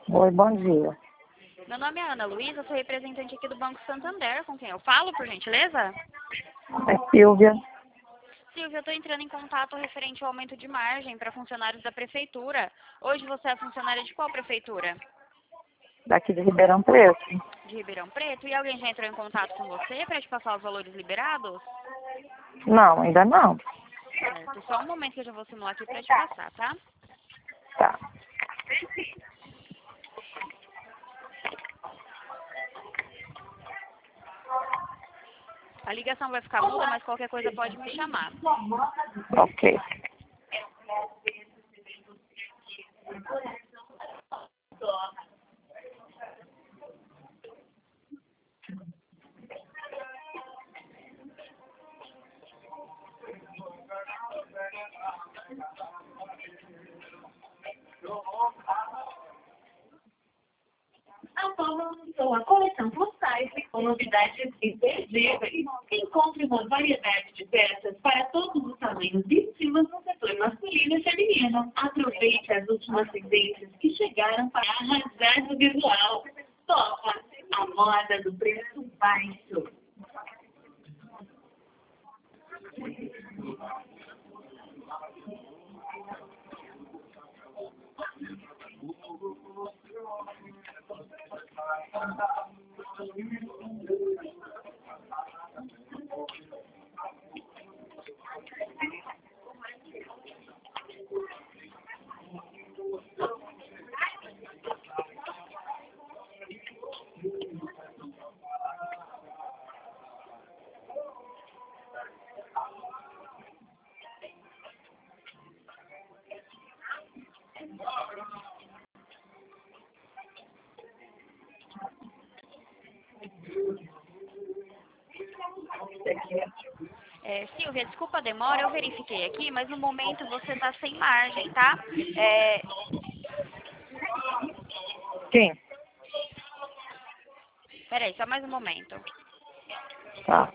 Oi, bom dia. Meu nome é Ana Luísa, sou representante aqui do Banco Santander, com quem eu falo, por gentileza? É Silvia, Silvia, eu estou entrando em contato referente ao aumento de margem para funcionários da prefeitura. Hoje você é funcionária de qual prefeitura? daqui de Ribeirão Preto. De Ribeirão Preto? E alguém já entrou em contato com você para te passar os valores liberados? Não, ainda não. Certo, só um momento que eu já vou simular aqui para te passar, tá? Tá. A ligação vai ficar muda, mas qualquer coisa pode me chamar. Ok. A Poma lançou a coleção plus size com novidades imperdíveis. Encontre uma variedade de peças para todos os tamanhos e estilos no setor masculino e feminino. Aproveite as últimas tendências que chegaram para arrasar no visual. Topa, a moda do preço baixo. Silvia, desculpa a demora, eu verifiquei aqui, mas no momento você está sem margem, tá? Sim. Peraí, só mais um momento. Tá.